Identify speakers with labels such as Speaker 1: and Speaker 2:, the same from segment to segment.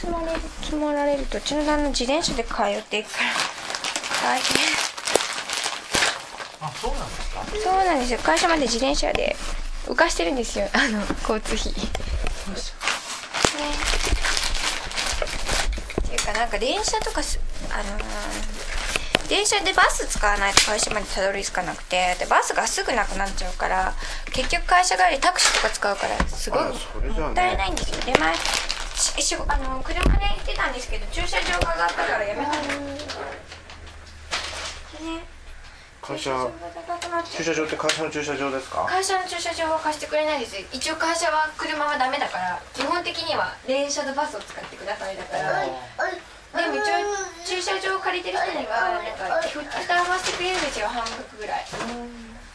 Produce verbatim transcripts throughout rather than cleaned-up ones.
Speaker 1: 決まれる決まられるとうちの旦那自転車で通っていくから大変。
Speaker 2: あ、そうなんですか。
Speaker 1: そうなんですよ。会社まで自転車で浮かしてるんですよ、あの交通費。ね。っていうかなんか電車とかすあのー、電車でバス使わないと会社までたどり着かなくて、でバスがすぐなくなっちゃうから結局会社帰りタクシーとか使うからすごいもったいないんですよ。で前ししあの車で行ってたんですけど駐車場が上がったからやめたんですね。
Speaker 2: 会社駐車場って会社の駐車場ですか。
Speaker 1: 会社の駐車場は貸してくれないです。一応会社は車はダメだから基本的には電車とバスを使ってくださいだから。でも一応駐車場を借りてる人にはなんか負担はしてくれるんですよ、半額ぐらい。うん、うん、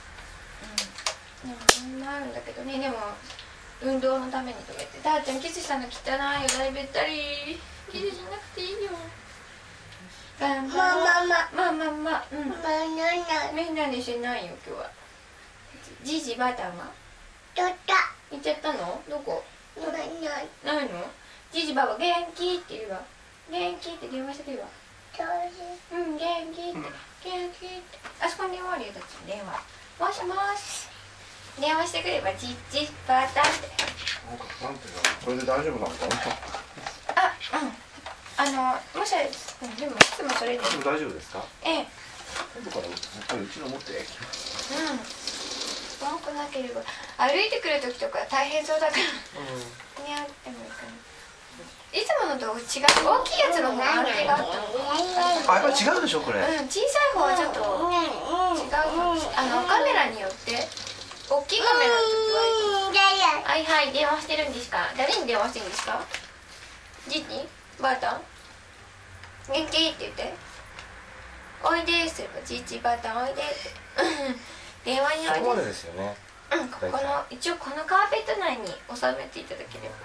Speaker 1: そんなあるんだけどね。でも運動のためにとか言って「だーちゃんキスしたの汚いよ、だいべったりキスしなくていいよ」頑張ろう。まあまあまあまあまあまあ、うん。みんなでしてないよ今日は。じいじばあたんは行っちゃったの。どこ。ないの。じいじばあば元気って言うわ。元気って電話してくるわ。うん、元気って元気って。あそこに電話あるよ。だって電話。もしもし電話してくればじいじばあたんって。
Speaker 2: なんていうの、これで大丈夫なのかな。
Speaker 1: あ、うん。あの、もし、うん、でもいつもそれで。
Speaker 2: でも大丈夫ですか。
Speaker 1: ええ。
Speaker 2: 今度からやっぱりうちの持ってきます。
Speaker 1: うん。文句なければ歩いてくる時とか大変そうだから。うん。にゃってもいいかな。いつものと違う。大きいやつの方が安定があったの。
Speaker 2: あ、やっぱり違うでしょこれ。
Speaker 1: うん、小さい方はちょっと違うかもしれない。あのカメラによって大きいカメラの時は。はいはい、電話してるんですか。誰に電話してるんですか。じいにばあたん元気って言って。おいでーすればじいちばあたんおいでって電話においで。
Speaker 2: ここまでですよね。
Speaker 1: うん、ここの一応このカーペット内に収めていただければ。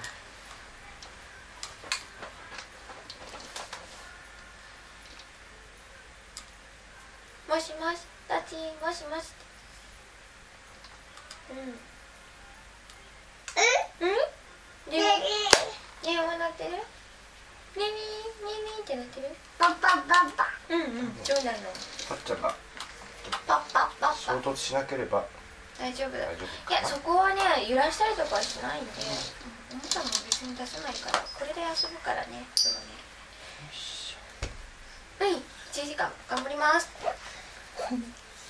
Speaker 1: もしもし、たちもしもし。うんうん。電話電話鳴ってる。ねみねみってなってる。パパパパ。うんうん、そうなの。
Speaker 2: あっちゃんが
Speaker 1: パパパパ。
Speaker 2: 衝突しなければ
Speaker 1: 大丈夫だ。
Speaker 2: 大丈夫。
Speaker 1: いや、そこはね、揺らしたりとかはしないんで、おもちゃも別に出さないから、これで遊ぶからね。そうね。
Speaker 2: よいし
Speaker 1: ょ。うん、いちじかん頑張ります。
Speaker 2: ょ。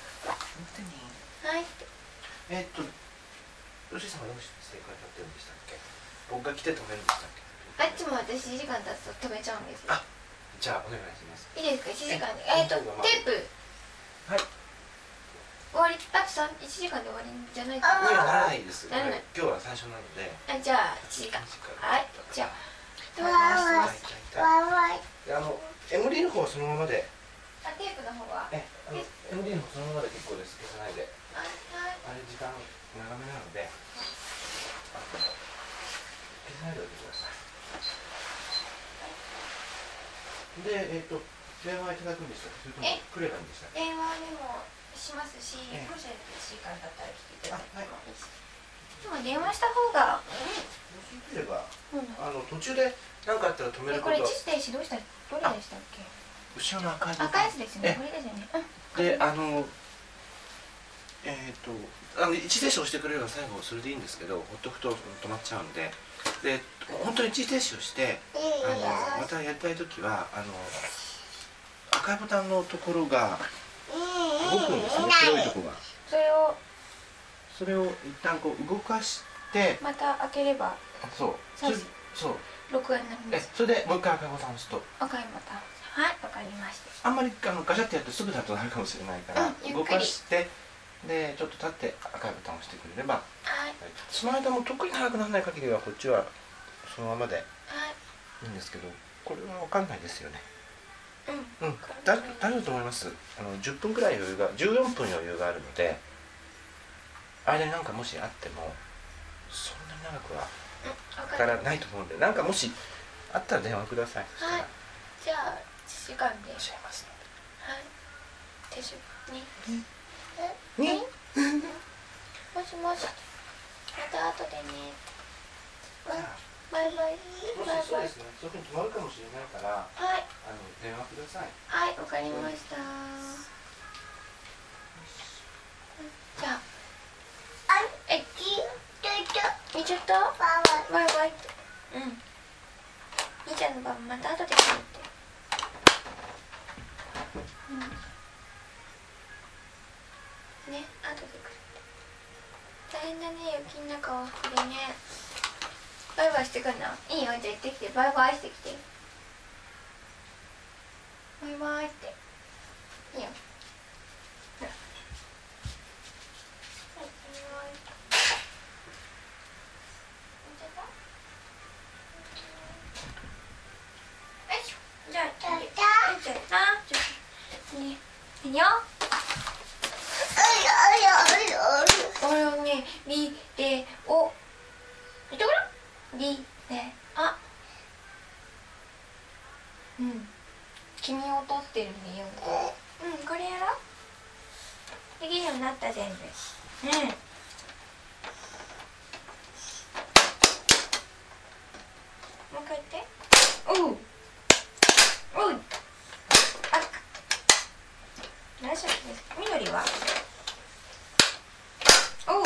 Speaker 1: はい。
Speaker 2: えっと、ルシさんはどうして正解立ってるんでしたっけ。僕が来て止めるんでしたっけ。
Speaker 1: あいつも私いちじかん経つと止めちゃうんですよ。
Speaker 2: あ、じゃあお願いします。
Speaker 1: いいですか、いちじかんで。えっと、テープ。
Speaker 2: はい。
Speaker 1: 終わり、だってさ、いちじかんで終わりじゃないか
Speaker 2: にはならないです。
Speaker 1: ならない。
Speaker 2: 今日は最初なので。
Speaker 1: あ、じゃあいちじかん。はい、じゃあ。
Speaker 2: わーわーわー。あの エムディー の方はそのままで。
Speaker 1: あ、テープの方は。
Speaker 2: え、あの エムディー の方そのままで結構です。消さないで。
Speaker 1: はい。
Speaker 2: あれ時間長めなので。消さないでおいてください。で、えっと電話いただくんでしたっけ。それとも来ればいいんでしたっけ。
Speaker 1: 電話でもしますし、もしいちじかんだったら来ていただいてもいいし。でも電話した方が。
Speaker 2: もしよければ、あの途中で何かあったら止めること。
Speaker 1: これ一時停止どうした、どれでしたっけ。
Speaker 2: 後ろの赤い。
Speaker 1: 赤いやつですね。これですよね。
Speaker 2: で、あのえっとあの一時停止をしてくれれば最後それでいいんですけど、ほっとくと止まっちゃうんで。で、本当に一時停止をしてあのまたやりたい時はあの赤いボタンのところが動くんですね、黒いところが。
Speaker 1: それを
Speaker 2: それを一旦こう動かして
Speaker 1: また開ければ。
Speaker 2: そうそれそう
Speaker 1: 録画になります。
Speaker 2: それでもう一回赤いボタンを押すと。
Speaker 1: 赤いボタン。はい、わかりました。
Speaker 2: あんまりあのガチャってやってすぐだとなるかもしれないから、動かしてでちょっと立って赤いボタンを押してくれれば。はい。その間も特に長くならない限りはこっちはそのままでいいんですけど、これはわかんないですよね。うん。うん。だ大丈夫と思います。あのじゅっぷんくらい余裕がじゅうよんぷん余裕があるので、間に何かもしあってもそんなに長くはかからないと思うんで、なんかもしあったら電話ください。
Speaker 1: はい。じゃあいちじかんで
Speaker 2: 教えますので。
Speaker 1: はい。停止に。
Speaker 2: に。
Speaker 1: もしもし。また後でね。 バイバイ。
Speaker 2: もしそうですね、そういうふうに止まるかもしれないから、はい、あの電話ください。
Speaker 1: はい、わかりました。じゃあ、え、見ちゃった？バイバイって。うん。みーちゃんの番また後で来るって。うん。ね、後で来るって。大変だね、雪の中はこれね。バイバイしてくんの？いいよ、じゃあ行ってきて。バイバイしてきて。バイバイって。いいよ。ほら。はい、バイバイ。じゃあ、ちょっと、ちょっとな、ちょっと、ね、いいよ。これをね、リレオ。見てごらん。リレア。うん。君を撮ってるね、よ。うん、これやろ。できるようになった、全部。うん。もう一回言って。おう。おう。あっ。何しろです。緑は。おう。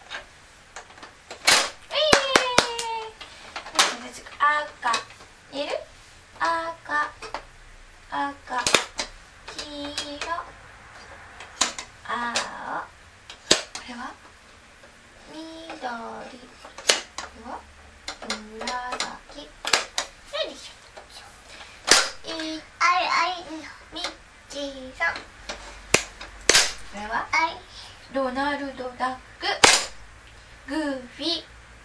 Speaker 1: 赤。言える？赤。赤。黄色。青。これは緑。これは紫。何でしょう。いい。みちさん。これはドナルドダック。グーフィー。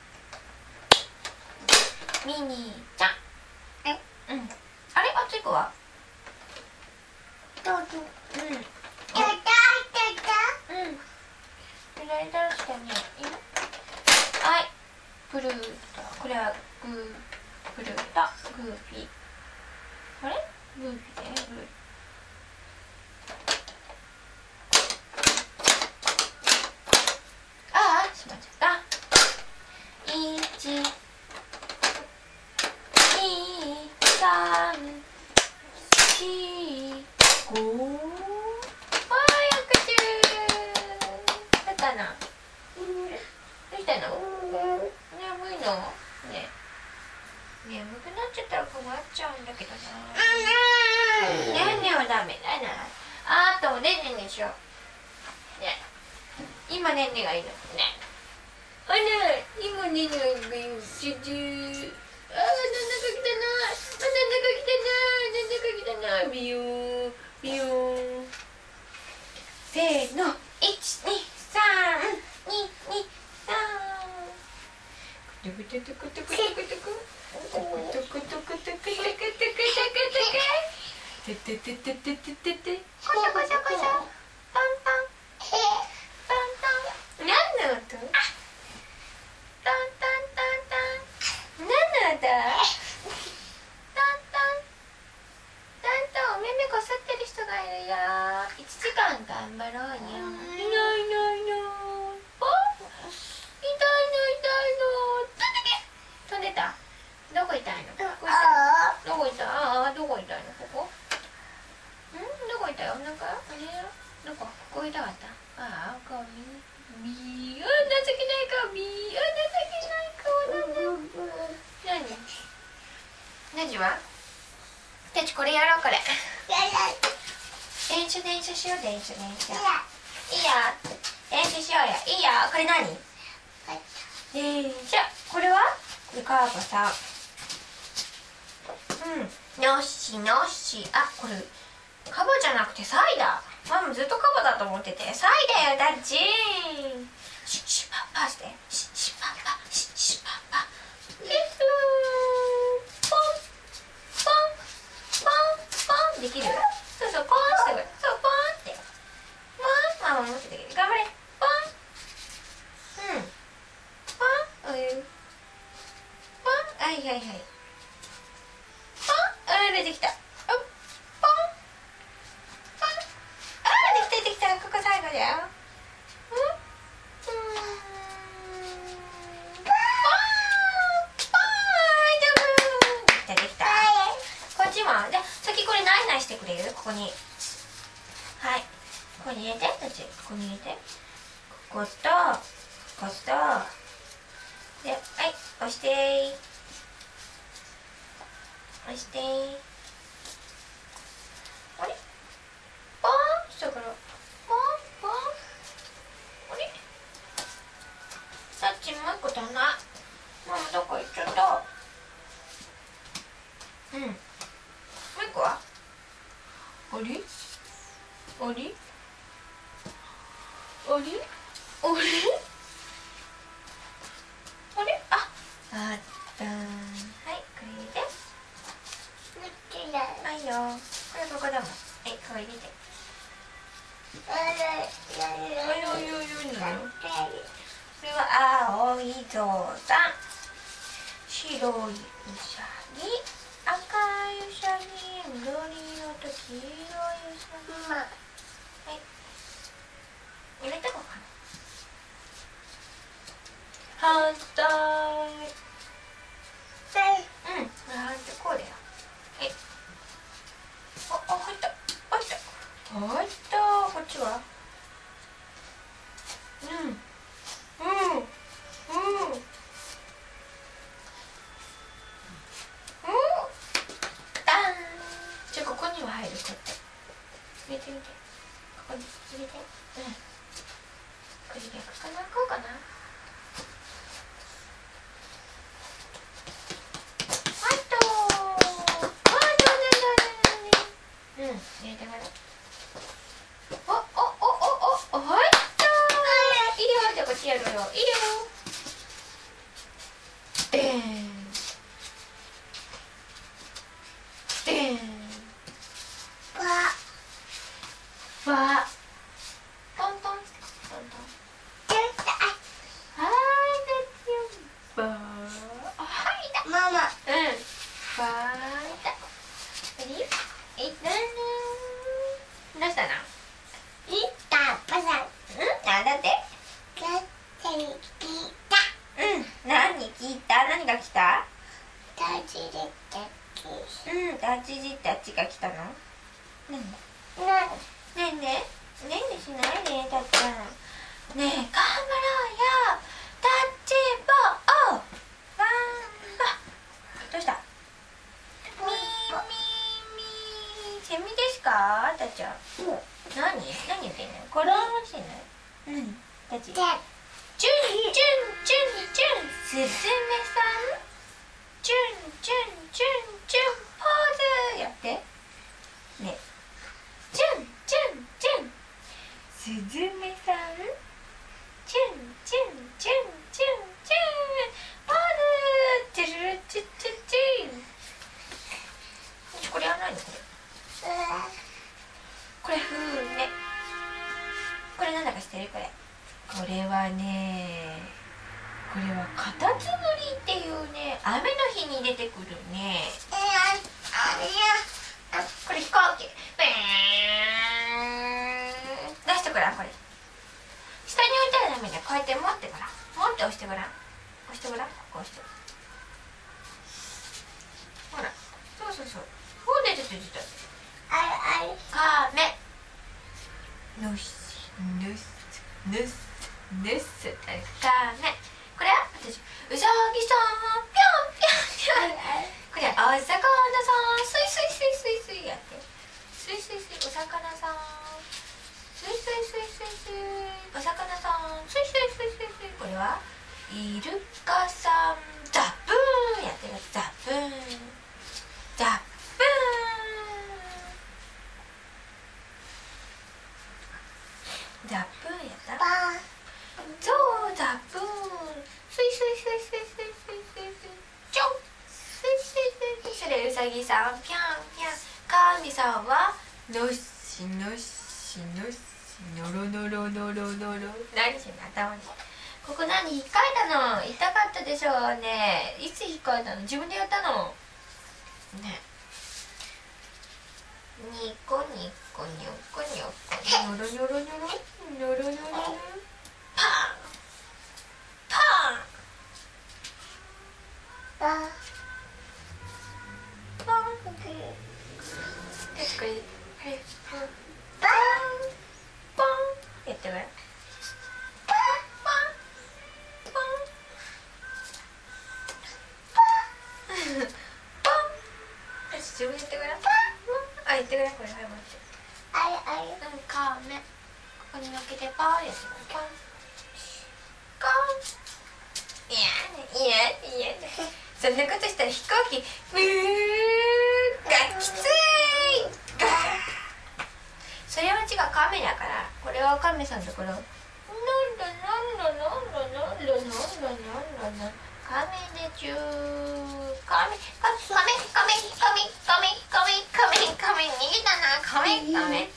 Speaker 1: ミニーちゃん。え、うん。あれ、あっち行くわ。どうぞ。うん。たたたた。うん。左倒したね。いいの？はい。プルート。これはグー、プルート、グーフィー。あれ？グーフィーだよ、グー。ああ、しまっちゃった。いち。さん、し、ご。わーい、拍手。だったな。どうしたの？眠いの？ね。眠くなっちゃったら困っちゃうんだけどな。ねんねはダメだな。あとねんねにしよう。ね。今ねんねがいいの。ね。あら、今ねんねがいいの。ちゅちゅ。あー、なんだか来たな。あ、なんだか来たな。なんだか来たな。ビヨーン、ビヨーン。せーの。いち、に、さん、に、に、さん。トゥクトゥクトゥクトゥクトゥクトゥク。トゥクトゥクトゥクトゥクトゥクトゥクトゥクトゥク。てててててててて。こしょこしょこしょ。トントン。トントン。何の音？トントントントン。何の音？トントン。トントン、お目目こすってる人がいるよ。いちじかん頑張ろうよ。いないいないいない。あ、痛いの痛いの。飛んでた。どこ痛いの？ここ痛い。どこ痛い？ああ、どこ痛いの？ここ？ん？どこ痛い？お腹？あれ？どこ？ここ痛かった。ああ、顔見。ビー。あ、情けない顔。ビー。あ、情けない顔なんだよ。何？何は？てちこれやろう、これ。電車電車しよう、電車電車。いいよ。電車しようよ。いいよ。これ何？電車。これは？これカーボさん。うん。のっしのっし。あ、これカバじゃなくてサイだ。ママずっとカバだと思ってて。サイだよ、タッチー。シッシッパッパして。シッシッパッパ。シッシッパッパ。えっとポンポンポンポンできる？そうそう、ポンしてくれ。そう、ポンって。ポン。ママ持ってて。頑張れ。ポン。うん。ポン。おゆ。ポン。はいはいはい。ポン。あれできた。ポン。ポン。あー、できたできた。ここ最後だよ。うん。うん。ポン。ポン。 もじゃあ先これナイナイしてくれる？ここに、はい、ここに入れて、たちここに入れて、こことこことで、はい、押してー押してー、あれポーンしたからポンポン、あれタッチもう一個足んない。ママどこ行っちゃった。うん、もう一個はあれあれあれあれあれ、あ、あったー、はい、これ入れて、はいよ、これここだもん、はい、ここ入れて、おいおいおいおい、なのこれは青いゾウさん、白いうさぎ、赤いうさぎ、緑色と黄色いうさぎ、はい、入れてこうかな。反対、うん、反対こうだよ。はい、あ、あ、入った、入った入った、こっちはうんうんうんうんダーン、じゃあここには入る、こうやって入れてみて、ここに入れて、うん、これ逆かな、こうかな、うん、入れてから。お、お、お、お、お、入ったー。いいよ、じゃあこっちやるよ。いいよ。でーん。でーん。わ。わ。トントン。トントン。はい、できよ。わ。あ、はいだ。ママ。うん。わーいだ。レディー。いったねー。どうしたの？いったパサ。うん？なんだって？うん。何聞いた？何が来た？タチジタチ。うん。タチジタチが来たの？なんだ？ねえねえ。ねえねえしないで、たっちゃん。ねえ、頑張ろうよ。タッチボー。ワンバ。どうした？みーみーみー。セミですか？たっちゃん。何？何言ってんの？これ欲しいの？何？たち。チュンチュンチュンチュン。すずめさん。チュンチュンチュンチュンポーズやって。ね。チュンチュンチュン。すずめさん。チュンチュンチュンチュンチュンポーズ。チュルルチュチュチュン。これは何？これ。これふーね。これなんだか知ってる？これ。これはね、これはカタツムリっていうね、雨の日に出てくるね。これ飛行機。出してごらん、これ。下に置いたらダメだよ。こうやって持ってごらん。持って押してごらん。押してごらん。こう押して。ほら。そうそうそう。ほうで出て出て。カメ。のし、ぬす、ぬす。ぬすカメ。これは私うさぎさんぴょんぴょんぴょん。これはお魚さんスイスイスイスイスイやって。スイスイスイお魚さんスイスイスイスイスイお魚さんスイスイスイスイスイ。これはイルカさんザブーンやってる。ザブーンザブーンザブーンやったらそうザブーンスイスイスイスイスイスイスイスイチョンスイスイスイスイ。それうさぎさんぴゃんぴゃん。かみさんはのっしのっしのっしのろのろのろのろ。何してんの頭に。ここ何引っかいたの？痛かったでしょうね。いつ引っかいたの？自分でやったのね。ニコニコニョコニョコニョロニョロニョロニョロニョロニョロパンパンパンパン自分で言ってごらん。あ、言ってごらん。これはい、待って。あれあれ。うん、カメ。ここにのっけてパーやってごらん。カン。いやいやいや。そんなことしたら飛行機ブーがきつい。ガー。それは違う、カメだから。これはカメさんのところ。なんだなんだなんだなんだなんだなんだなんだ。カメでちゅー。カメカメカメカメカメカメカメカメカメ逃げたな。カメカメ。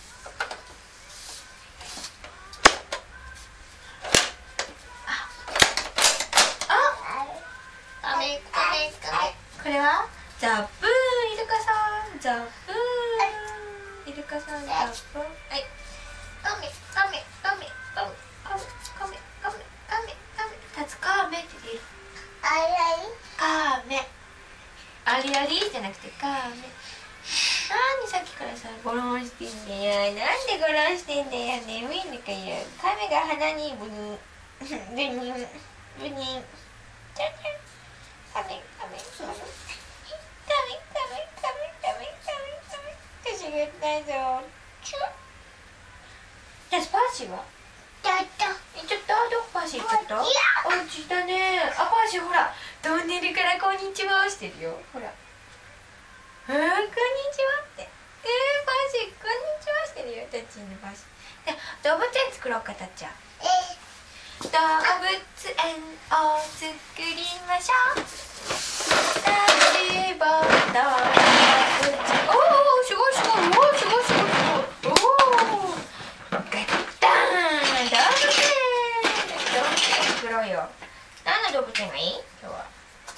Speaker 1: ああカメカメカメ。これはザップーンイルカさん。ザップーンイルカさんザップーン。はい。カメカメカメカメカメカメカメカメカメタツカメって言う。ありありカメ。ありありじゃなくてカメ。なんでさっきからさゴロンしてんだよ。なんでゴロンしてんだよ。眠いのかよ。カメが鼻にブニンブニンブニン。ちゃちゃカメカメカメカメカメカメカメカメカメ。私が言ったぞ。チュッ。じゃあスパーシーは行っちゃった。行っちゃった。どこパーシー行っちゃった。お家だね。あ、パーシーほらトンネルからこんにちはしてるよ。ほら。うん、こんにちはって。えー、パーシーこんにちはしてるよ。タッチのパーシー。で、動物園作ろうか、タッチャー。動物園を作りましょう。タッチボード。おお、すごいすごい。おお、すごいすごい。おお。ガッタン。動物園。動物園作ろうよ。何の動物園がいい？今日は。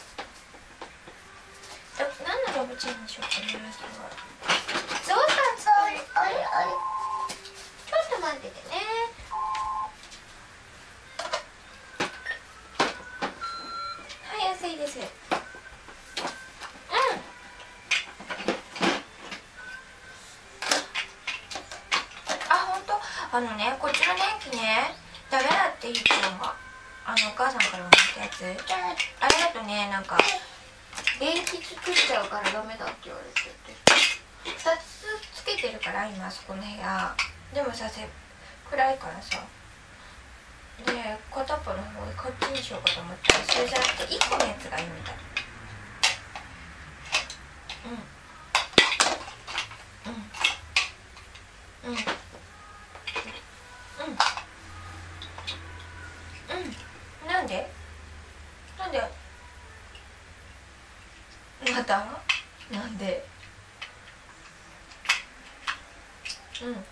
Speaker 1: 何の動物園にしようかな。ゾウさん、あれあれ。ちょっと待っててね。はい、安いです。うん。あ、本当。あのね、こっちの電気ね、ダメだって言ったのが、あのお母さんからもらったやつ。あれだとね、なんか電気作っちゃうからダメだって言われてて。ふたつつけてるから今そこの部屋。でもさ、せ暗いからさ。で、片っぽの方でこっちにしようかと思ったら、それじゃなくていっこのやつがいいみたい。うんうんうんうんうん。なんでなんでまたなんでうんうん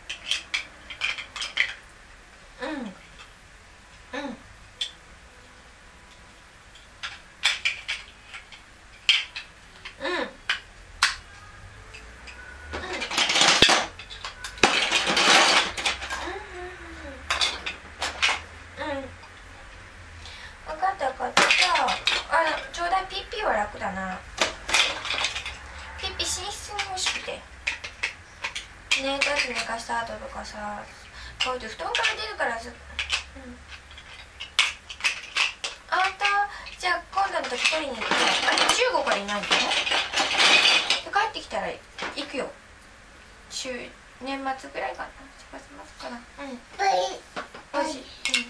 Speaker 1: うんうんね、だって寝かした後とかさ、こうやって布団から出るからさ、うん、あんたじゃあ今度の時取りに行って、あれじゅうごからいないの？で帰ってきたら行くよ。週年末ぐらいかな、しばしますかな。うん。おいしい。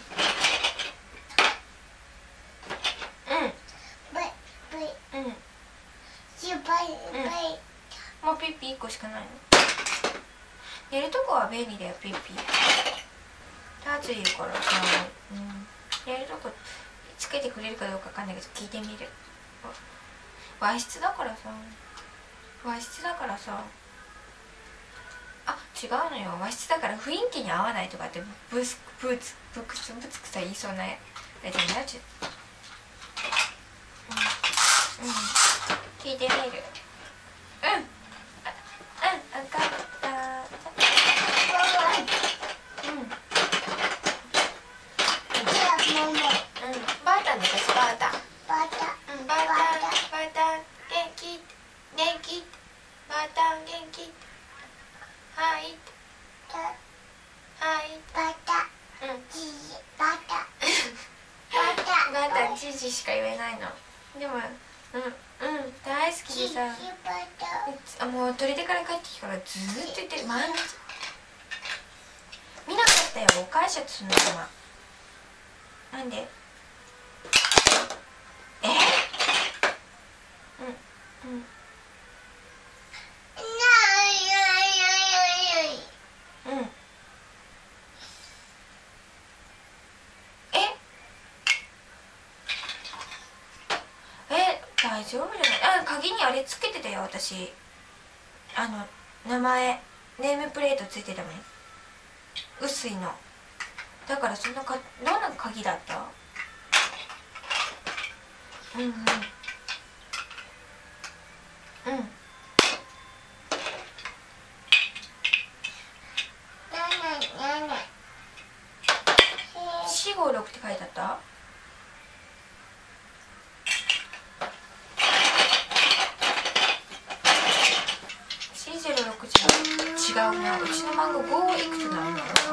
Speaker 1: うん。うん。うん。うん。もうピッピいっこしかないの。寝るとこは便利だよ、ピッピ。暑いからさ、うん、寝るとこつけてくれるかどうかわかんないけど聞いてみる。和室だからさ、和室だからさ、あ、違うのよ、和室だから雰囲気に合わないとかってブスブツブクスブツクさ言いそうなやつになっちゃう。うん、うん、聞いてみる。うん、うん、分かった。じしか言えないの。でもうんうん大好きでさ、あもう取り出から帰ってきてからずーっと言ってる毎日。見なかったよ返しちゃってそのまま。なんでえうんうんうん大丈夫じゃない。あ、鍵にあれつけてたよ私。あの名前ネームプレートついてたもん。薄いのだから。そんなかどんな鍵だった？うんうんうんよんごろくって書いてあった？よんぜろろくじゃ違うな。うちの番号ごいくつなの？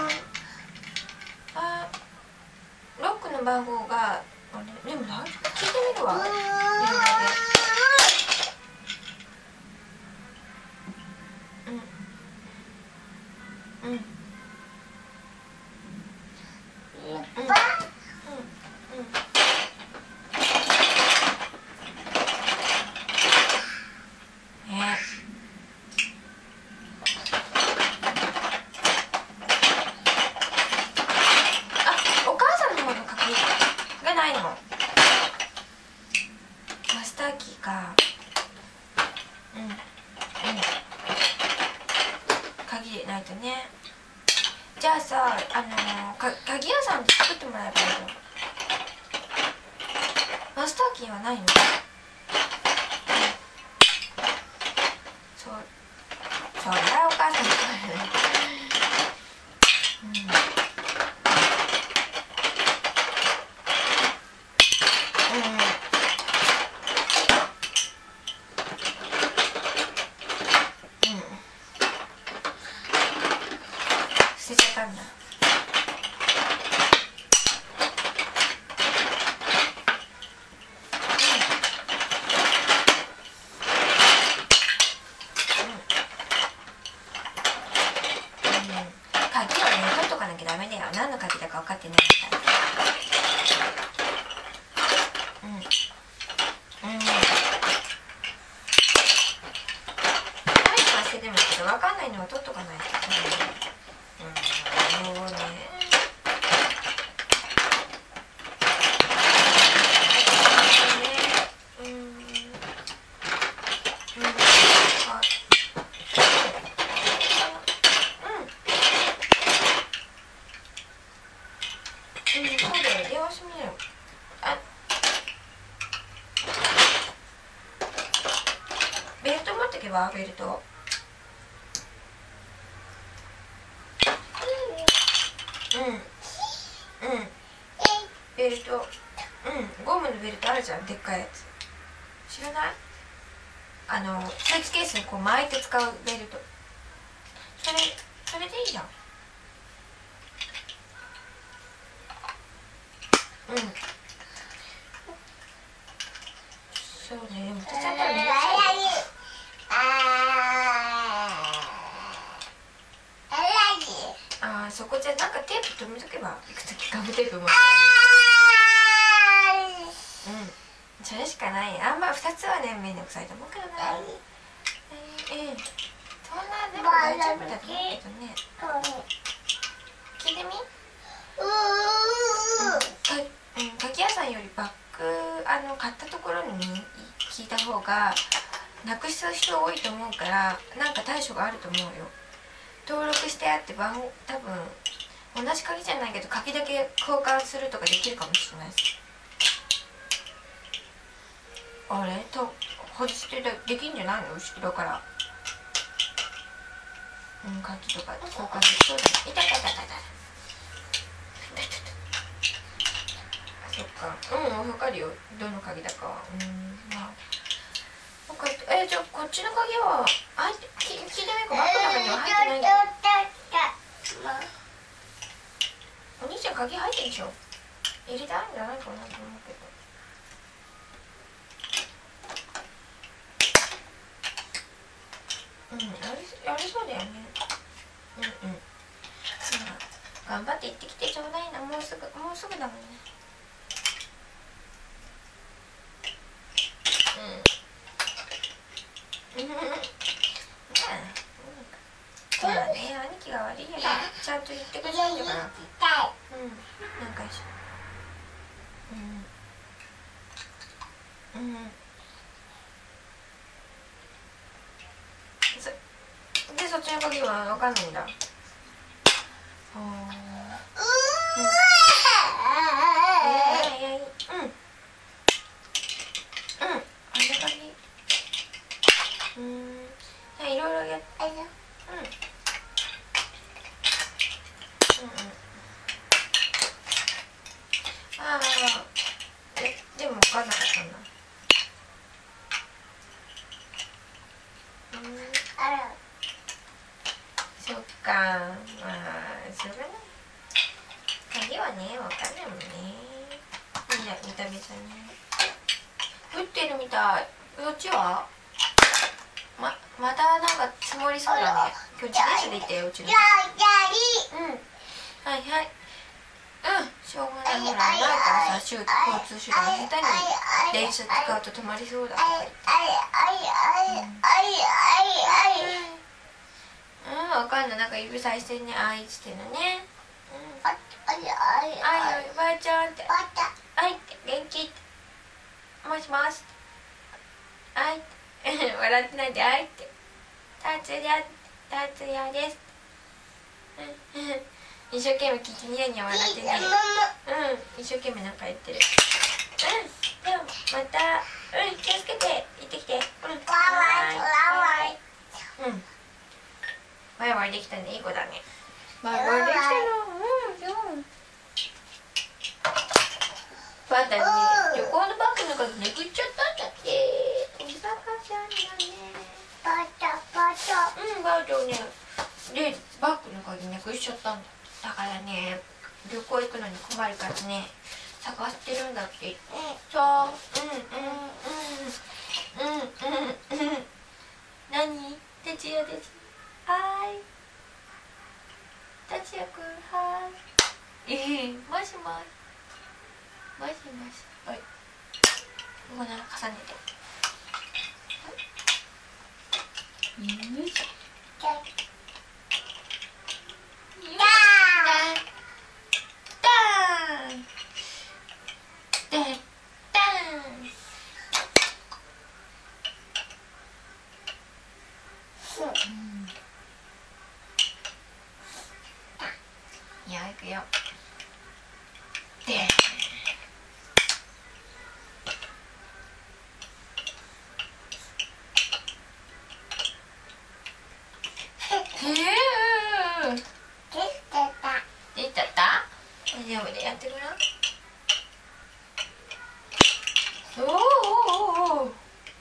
Speaker 1: あ、ロックの番号があれでもな、聞いてみるわ。電話で。うんうんうんじゃあさ、あのー、か鍵屋さんで作ってもらえばいいよ。マスターキーはないの？そうそりゃお母さんうんうん捨てちゃったんだ。鍵をね取っとかなきゃダメだよ。何の鍵だか分かってないから。うんうん入っては捨ててもいいけど分かんないのは取っとかないと。うんもうねベルト持ってけばベルト。うんうんベルトうんゴムのベルトあるじゃんでっかいやつ。知らない？あのスーツケースにこう巻いて使うベルト。それそれでいいじゃん。うんそうね。ふたつあったらめっちゃいい。ああそこじゃなんかテープ留めとけば。いくつきガムテープ持ってうんそれしかない。あんまふたつはねめんどくさいと思うけどな。ええそんなでも大丈夫だと思うけどね。聞いてみ。うん、鍵屋さんよりバッグあの買ったところに聞いた方がなくす人多いと思うからなんか対処があると思うよ。登録してあって番号多分同じ鍵じゃないけど鍵だけ交換するとかできるかもしれないです。あれと外してできんじゃないの後ろから。うん鍵とか交換できそうだね。いたいたいたいたいた。そっかうん分かるよどの鍵だかは。うんまあ分かった。えじゃあこっちの鍵は入って聞いてみるか。バッグの中には入ってないんだ。お兄ちゃん鍵入ってんでしょ。入れてあるんじゃないかなと思うけど。 うん、やり、やりそうだよね。うんうん。頑張って行ってきてちょうだいな。もうすぐ、もうすぐだもんね。うん。うん。まあね、兄貴が悪いよね。ちゃんと言ってくれないんだから。うん。なんかしょ。うん。うん。そで、そっちの鍵はわかんないんだ。ああ。うん。いやいやいや、うん。うん。あれ鍵。うん。じゃあいろいろやって。うん。うんうん。ああ。え、でもわかんなかったんだ。うん。あら。そっか。まあ、しょうがない。鍵はね、わかんないもんね。みんな見た目じゃね。降ってるみたい。そっちは？ま、またなんか積もりそうだね。今日自転車で行ったよ、うちの。うん。はいはい。うん。しょうがない。ほら、ないからさ、交通手段下手に電車使うと止まりそうだとか言って。うん。うん、わかんない。なんか指さしてんね。あいしてんのね。うん。あいあい、おばあちゃんって。あいって、元気って。もしもし。あいって。笑ってないで、あいって。達也、達也です。一生懸命聞きニヤニヤ笑ってね。うん、一生懸命なんか言ってる。うん、でもまた、うん、気をつけて行ってきて。うん、バイバイ。うん。バイバイできたね、いい子だね。バイバイできたの。うん、うん。パンダに旅行のバッグの中でめくっちゃったんだって。おバカちゃんだね。バタバタ。うん、バタをね、でバッグの鍵なくしちゃったんだ。だからね、旅行行くのに困るからね、探してるんだって。うん、そう、うんうんうんうんうんうん。何？哲也です。はーい。哲也くん、はーい。ええ、もしもし。もしもし。はい。ここなら重ねて。よいしょ。いや、行くよ。で出ちゃった？大丈夫でやってごらん。おーおーおー。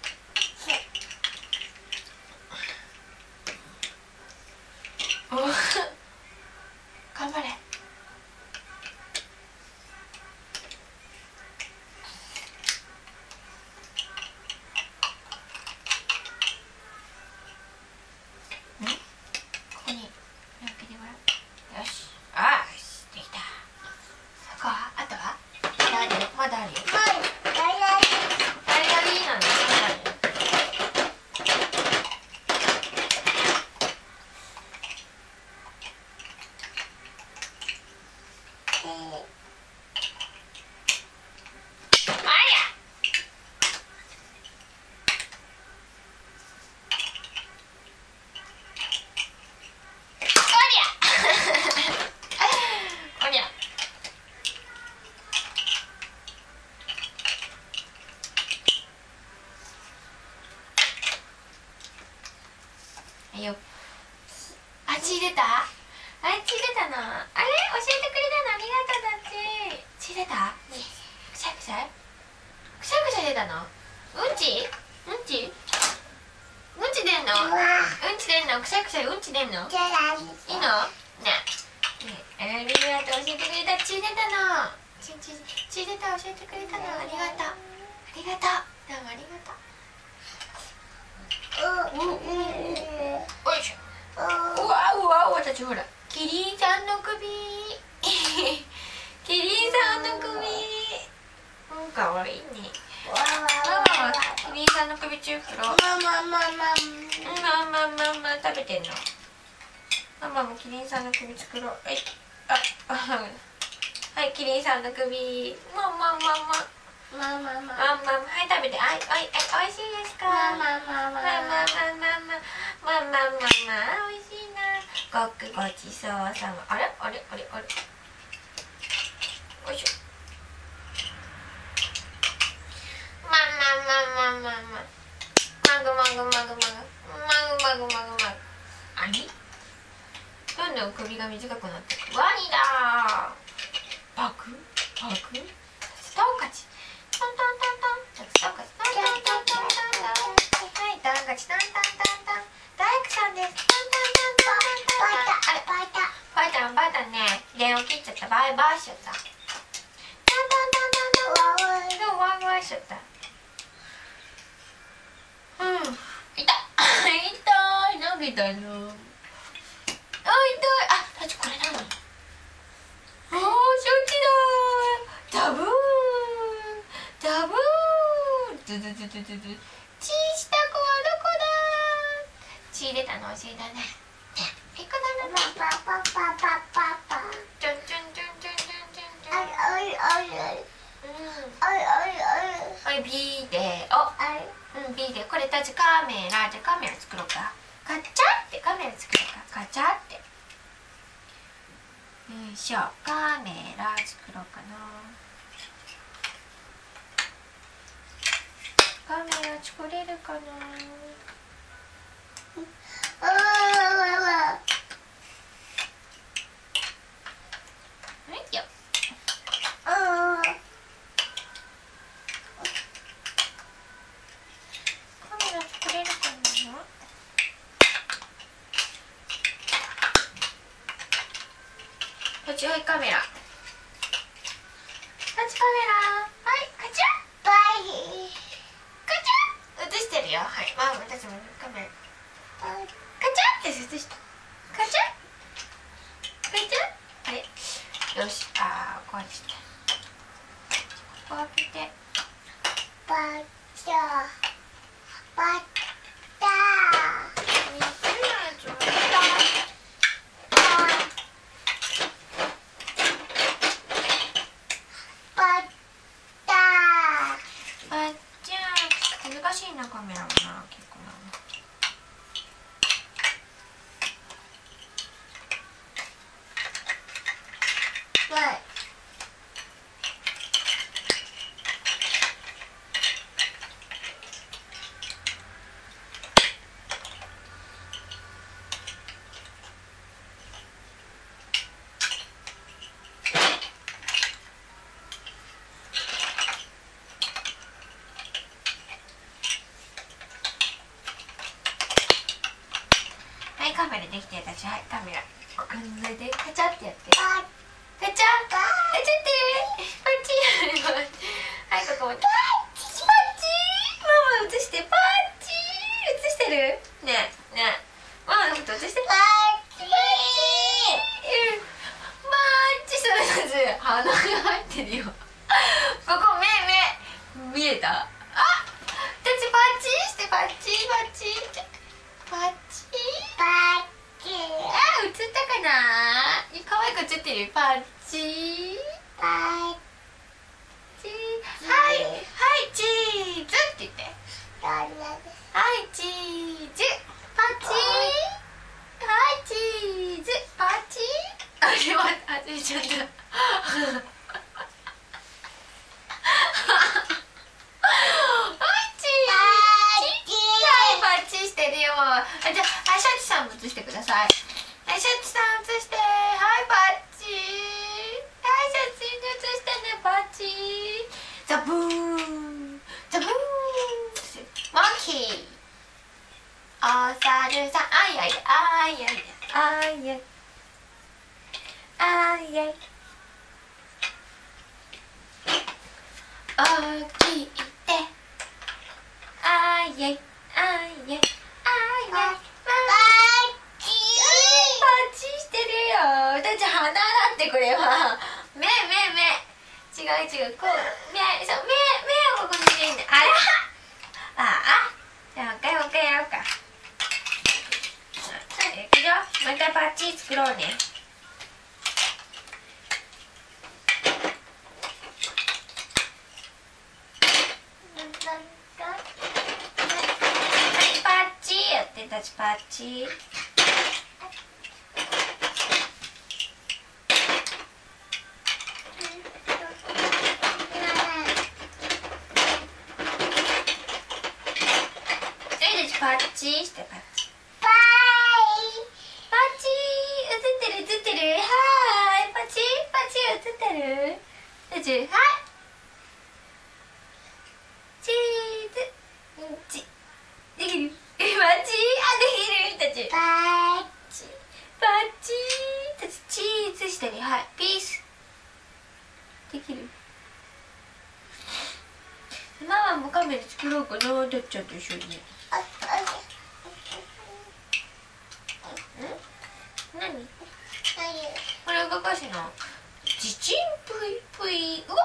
Speaker 1: お頑張れ。よあっち出た？あっち出たの？あれ教えてくれたのありがとうだって。血出た？くしゃくしゃくしゃくしゃ出たの？うんち？うんち？うんち出んの？うんち出んの？くしゃくしゃうんち出んの？いいの？ねえ、ありがとう教えてくれた。血出たの？血出た教えてくれたの？ありがとうありがとうどうもありがとう。うんうんうん。 ちほらキリンさんの首キリンさんの首、うん、かわいいね。ママはキリンさんの首中袋。ママママママママ食べてんの。ママもキリンさんの首作ろう。はい、ああはい、キリンさんの首。マママママママママはい、食べて。あいあいあい、おいしいですか。ママママママママママママおいしいな。ごくごちそうさま。あれあれあれあれ。よいしょ。まままままま。まぐまぐまぐまぐ。まぐまぐまぐまぐ。あれ？どんどん首が短くなってく。ワニだー。パクパク。トンカチ。トントントントン。トンカチ。トントントントントン。はい、トンカチ。トントントントン。大工さんです。トントントントントン。あれ、バイタ。バイタンバイタンね。電話切っちゃった。バイバイしちゃった。トントントントントン。でもワイワイしちゃった。うん。痛い。痛い。投げたの。あ、痛い。あ、たちこれ何？あー、承知だー。ダブーン。ダブーン。ズズズズズズ。チーした子はどこだー。血出たの教えたね。ピコだな。パパパパパパパ。チュンチュンチュンチュンチュンチュンチュン。あいあいあい。うん。あいあいあい。はい、ビーで。お。うん、ビーで。これたちカメラ。じゃカメラ作ろうか。カチャってカメラ作ろうか。カチャって。よいしょ。カメラ作ろうかな。カメラ作れるかな。あはいよ。あカメラ作れるかな。こっちはいカメラ。こっちカメラ。はいカチャ。バイ。カチャ。映してるよ。はい。まあ私もカメラ。カチャって映した。カチャ。カチャ。あれ。よし。あー、こうして。ここ開けて。バッチャー。バッター。見せないと。バッター。バッチャー。難しいなカメラもな、結構な。はい。はい、カメラできてたし、はい、カメラ。こんなでカチャってやって。カチャ。カチャって。パッチ。はい、ここも。パッチ。パッチ。ママ映して。パッチ。映してる？ねえ、ねえ。ママのこと映して。パッチ。うん。パッチ。それなぜ鼻が入ってるよ。ここ目目見えた？あ、たちパッチしてパッチパッチってパッチパッチ。あ、映ったかな？可愛く映ってるよ。パッチパッチ。はいはいチーズって言って。はいチーズパッチ。はいチーズパッチ。あれは外れちゃった。あ、じゃあ、はい、シャチさんも映してください。はい、シャチさん映して。はい、パッチ。はい、シャチに映してね、パッチ。ザブーン。ザブーン。モンキー。お猿さん。あいあいあいあいあいあいあいあい。大きい手。あいあいあいあい。あいあいパッチ。パッチしてこれは目目目違う違うこう目そう目目をここに入れんねあらああじゃあもう一回もう一回やろうかいくよもう一回パッチ作ろうねパッチやってたちパッチパッチしてパッチパイパッチ映ってる映ってるはーいパチパチ映ってるパチはいチーズチできるパチあできるたちパッチパッチたちチーズしてるはいピースできるママもカメラ作ろうかなたっちゃんと一緒に何これ動かしのチチンプイプイ動け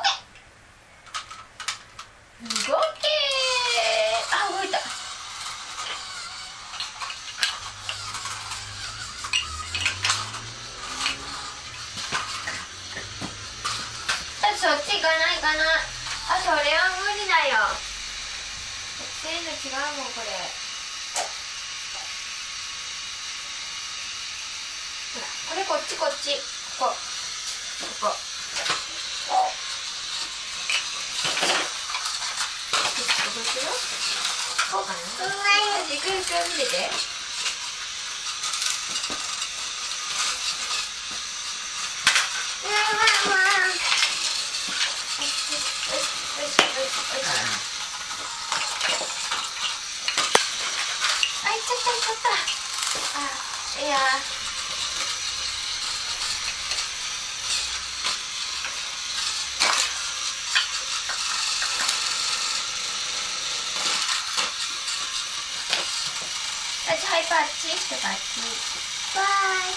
Speaker 1: 動けあ動いたそっち行かない行かないあそれは無理だよそういうの違うもんこれほらこれこっちこっちこここここうかなゆっくりゆっくり見ててあいっちゃったいっちゃったあいやはいパッチしてパッチバイ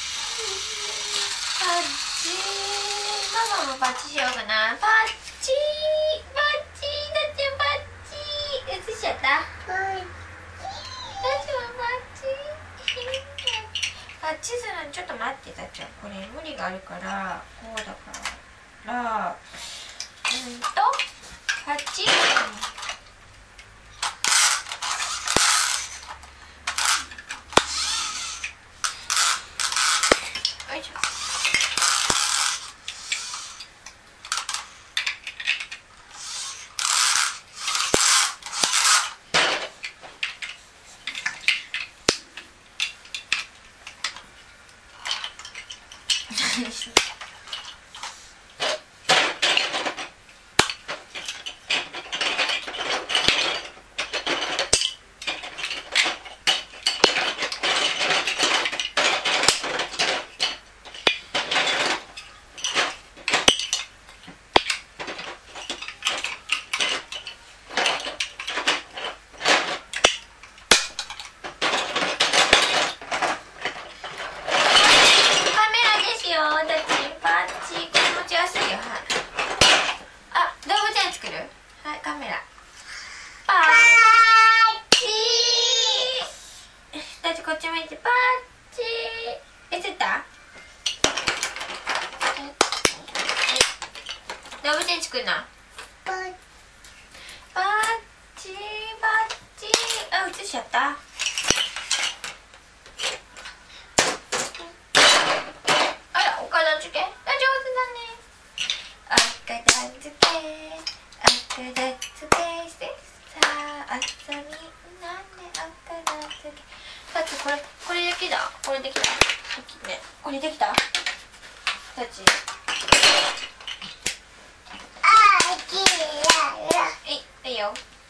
Speaker 1: パッチママもパッチしようかなパッチパッチだっちゃんパッチ映しちゃったパッチだっちゃんパッチパッチするのちょっと待ってたっちゃんこれ無理があるからこうだからうんとパッチよいしょこっち向いてパッチーえつった動物園作るなパッチーパッチーあ映しちゃったあらお片付けあ上手だねお片付けお片付けしてさあ朝になんでお片付けタッチこれこれできたこれできたねこれできたタッチあきれいいいよ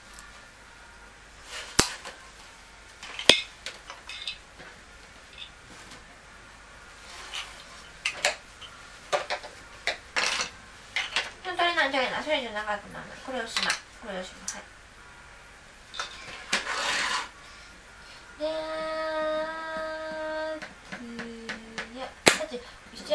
Speaker 1: 取れない取れないそれ以上長くならないこれおしまいこれおしまいはいでーつやだってしちゃ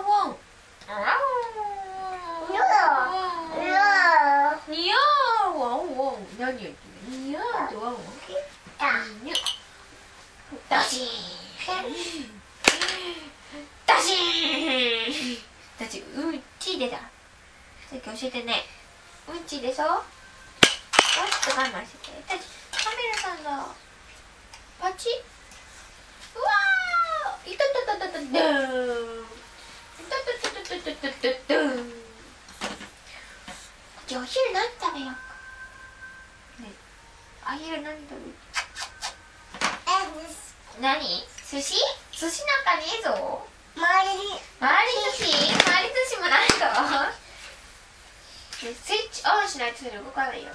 Speaker 1: ワン。にゃーワンワン。何言ってる？にゃーってワンワン。にゃ。ダシーン。ダシーン。ダチ、うんち出た。さっき教えてね。うんちでしょ？もうちょっと我慢してて。ダチ、カメラさんだ。パチ。うわー。いたたたたたドゥーン。いたたたたたたたドゥーン。じゃあお昼何食べようか。ね、お昼何食べる？何？寿司？寿司なんかねえぞ。回り回り寿司？回り寿司もないぞ。スイッチオンしないと動かないよ。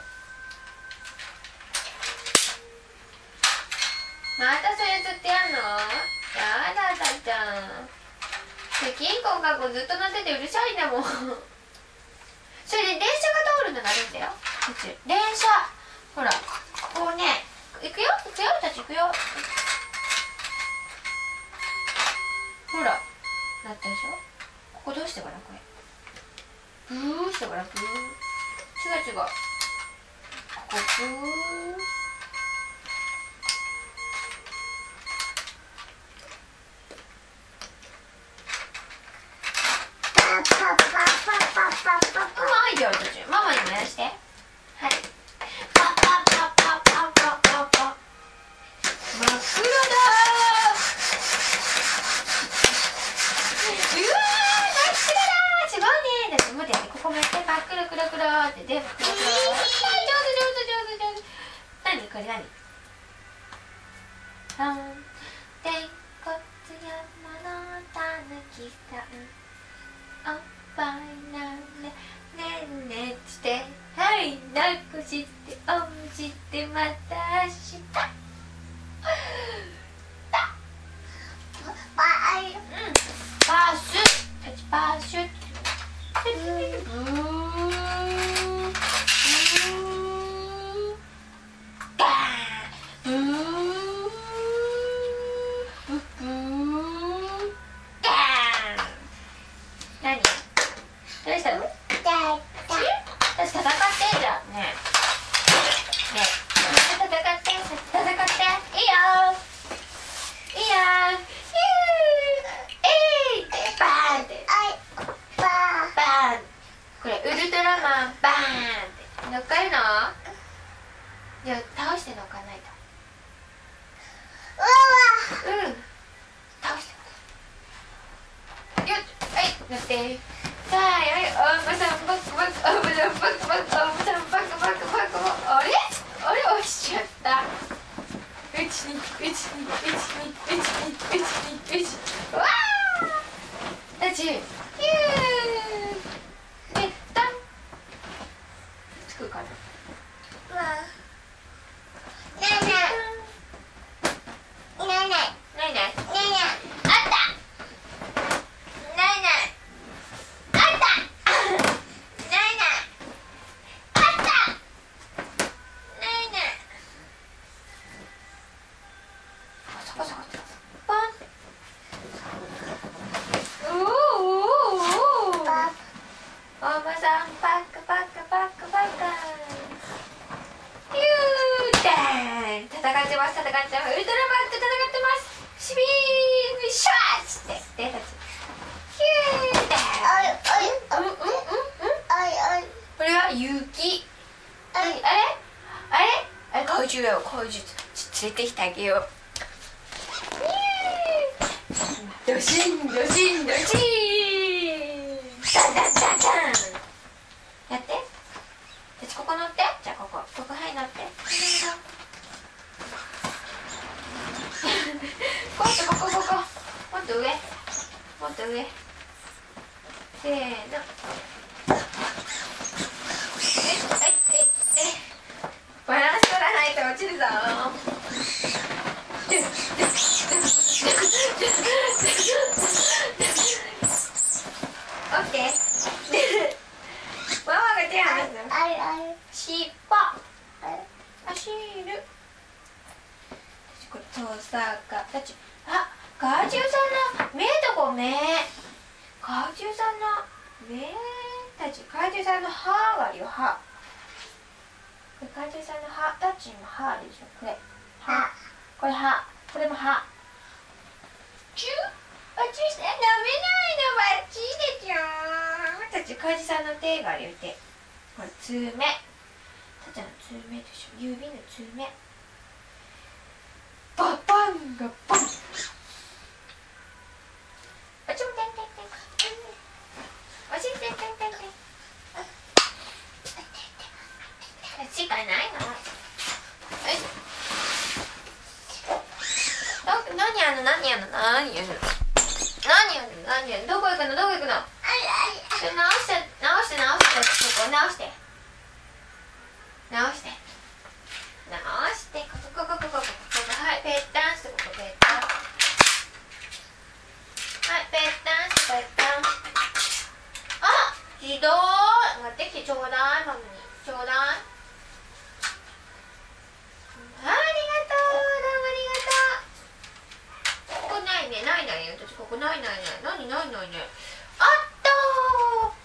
Speaker 1: またそれずっとやんの？やだ、たっちゃん。キンコンカンコンずっと乗っててうるさいんだもん。それで電車が通るのがあるんだよ。電車ほらこうね、行くよ行くよ、たち行くよ。ほらなったでしょ。ここどうしてごらん、これブーしてごらん。ブー違う違う、ここブー。ママいいよ、途中ママにもやらして。はい、パッパッパッパッパッパッパッパッ。真っ黒だー。うわー、真っ白だー。違うごめんね、ばっくるくるくるって全部くるくる。上手上手上手上手。何これ何？あんてんこつ山のたぬきさん、おっぱいなんでねんねんして、はい抱っこしておんぶしてまた明日。バイ、うん、バース、バーシュ。ブーブーガーブーブーブーガー。何？どうしたの？私戦ってんじゃんね。ね、戦って戦っていいよいいよ。えいバーンってバーン。これウルトラマンバーンって乗っかるの？じゃあ倒して乗っかんないと。うん、倒してよっ、はい乗ってさあ、はい、おんぶさんバックバック、おんぶさんバックバック、おんぶさんバックバックバック。あれあれ落ちちゃった。うちにうちにうちにうちにうちにうちわーたちヒューぺったんつくかな。ないないあったないないあったないないあったないないそこそこポン。おおおおおおばさんパックパックパックパックヒューダーン。戦ってます戦ってます。ウルトラマンと戦ってます。シビーンシャーッって出たちヒューダーン。うんうんうんうん。これは雪。あれあれあれ怪獣よ怪獣。連れてきてあげよう。ドシンドシンドシンダンダンダンダン。やってここ乗って。じゃあここここはい乗ってこっとここここもっと上もっと上せーの。ええええバランス取らないと落ちるぞ。オッケーママが手離す。尻尾走る。これそうさかたち。あ、怪獣さんの目とこ目。怪獣さんの目たち。怪獣さんの歯があるよ歯。これ怪獣さんの歯たちも歯あるでしょ。これ歯。これ歯。これも歯。チューあチューして飲めないのバッチリでしょ。たち怪獣さんの手があるよ手。これ爪。たちゃんの爪でしょ。指の爪。パパンがパン。あちょんてんてんてん。おしんてんてんてんてん。しかないの。何やんの何やんの何やんの何やんの何やんの。どこ行くのどこ行くの。直して直して直してここ直して直して直してここここここここはいぺったんしてここぺったんはいぺったんしてぺったん。あひどい。持ってきてちょうだいママにちょうだい。ありがとうどうもありがとう。ここないねないない私ここないないない何ないないね。あったー。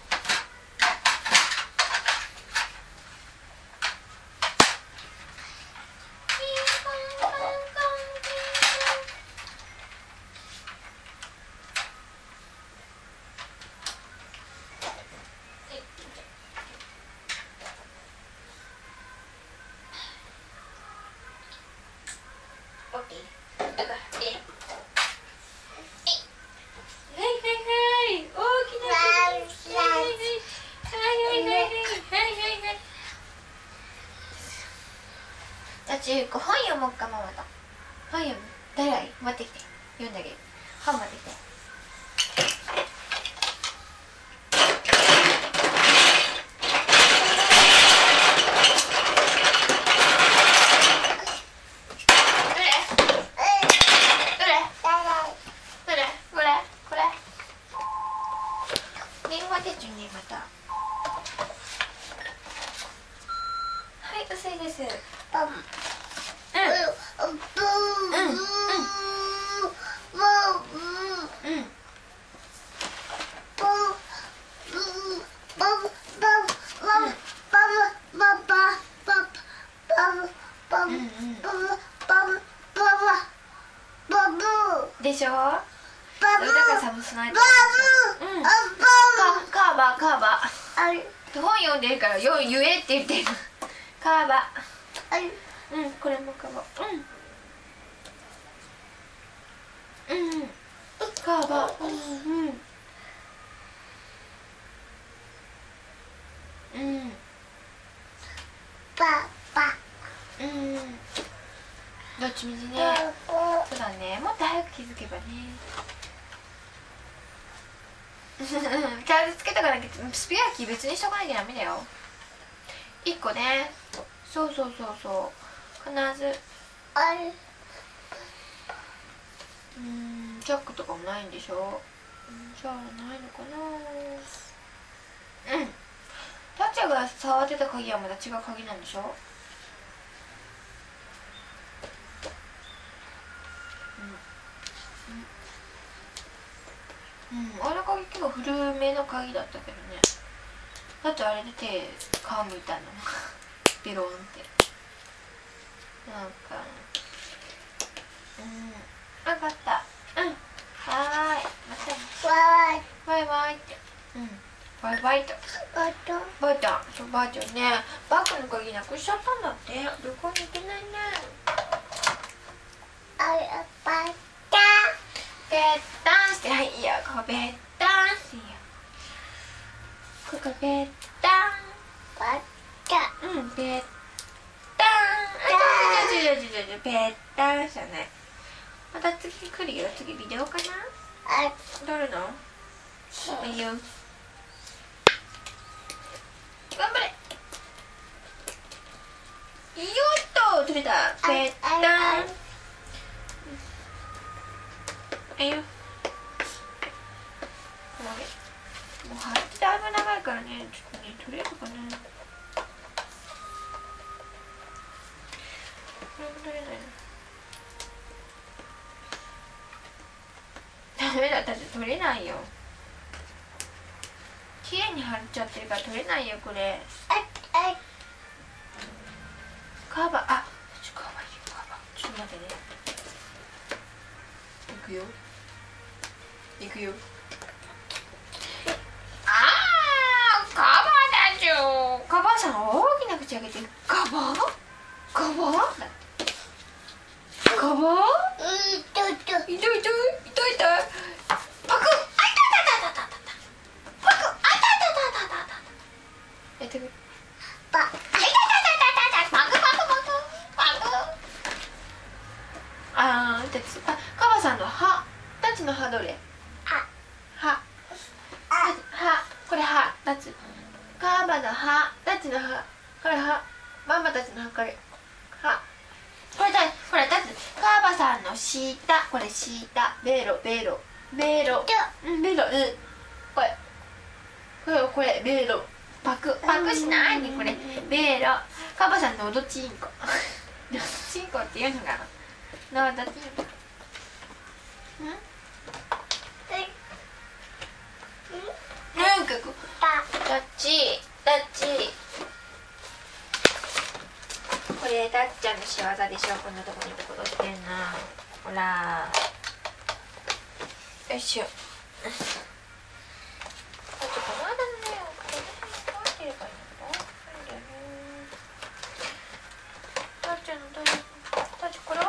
Speaker 1: オッケー。はいはいはい。 個本読もうかママと。本読む。誰がいい？持ってきて。読んであげる。本持ってきて。でしょ。だから寒くないと思う。うん。カーバーカーバー。本読んでるからよ言えって言ってる。カーバー。うん、これもカーバー。うん。うん。カーバー。うん。うん。パパ。うん。どっちみちね。そうだね。もっと早く気づけばね。キャラつけたからスピアキー別にしとかなきゃダメだよ。いっこね。そうそうそうそう。必ず。あれ。うん、チャックとかもないんでしょ。うん、じゃあないのかな。うん。タッチャが触ってた鍵はまた違う鍵なんでしょ。うん、あの鍵結構古めの鍵だったけどね。だってあれで手皮むいたのベロンってなんかうん分かったうんはーいまたねバイバイってうんバイバイとバイちゃんバイちゃんそうばあちゃんねバッグの鍵なくしちゃったんだってどこに行けないねあれバイちゃんペッタンしてはいいよここペッタンしていいよここペッタンバッタンうんペッタンあちょちょちょちょちょペッタンじゃないまた次来るよ次ビデオかなあ撮るのいいよ頑張れよっと撮れたペッタンいいよもう貼ってだいぶ長いからねちょっとね取れるかなこれも取れないのダメだだって取れないよ綺麗に貼っちゃってるから取れないよこれカバーあちょカバーいいカバーちょっと待ってねいくよいくよカバーだよカバーさん大きな口開けてカバーカバーカバー痛い痛い痛い痛い痛い痛いパクあいたいたいたいたいたパクあいたいたいたいたいたやってみるパあいたいたいたいたパクパクパクパクあーたちあカバーさんの歯たちの歯どれあ歯歯これ歯たちカバの歯たちの歯これ歯ママたちの歯これ歯これだこれだってカバさんの下これ下ベロベロベロうんベロうんこれこれこれベロパクパクしないねこれベロカバさんのおどちんこどちんこっていうのかなのどちんこうんなんかこうタッチタッチこれたっちゃんの仕業でしょこんなとこにここしてんなほらよいしょあとこの間のねこれどうしてればいいのなんだよねたっちゃんのたっちこれ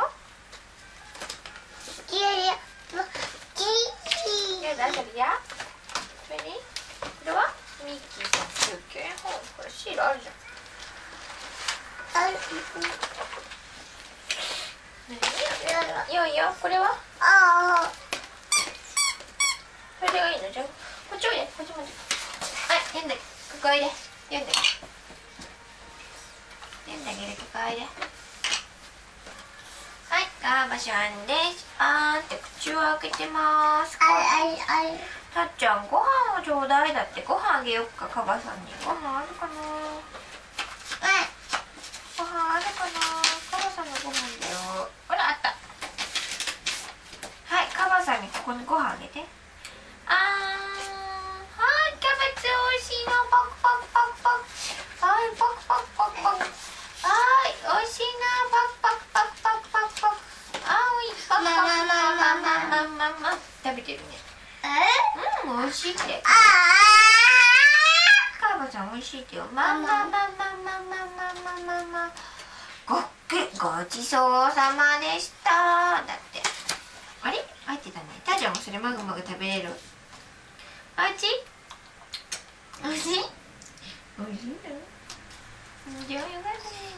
Speaker 1: はいやいやいやだからやそれにこれはミッキーさん中継本これシールあるじゃんあるいいよいいよ。これはああそれがいいの。じゃあこっちおいで。こっちもはい読んで。ここおいで。読んで読んであげる。ここおいで。はい、ガーバシャンです。あーって口を開けてます。あいあいあい。たっちゃんご飯をちょうだいだって。ご飯あげよっか。カバさんにご飯あるかな。ご飯あるかな。カバさんのご飯だよ。ほらあった。はい、カバさんにここにご飯あげて。あーはいキャベツおいしいの。パクパクパクパク。はいパクパクパクパク。はいおいしいな。パクパクパクパクパクパク。あーおいしい。パクパクパクパクパクパク。食べてるね。うん、おいしいって。カバちゃんおいしいってよ。まあまあまあまあまあまあまあまあまあ。ごっくごちそうさまでした。だって。あれ入ってたね。たーちゃんもそれまぐまぐ食べれる。おいしい？おいしい？おいしいんだよ。じゃあよかったね。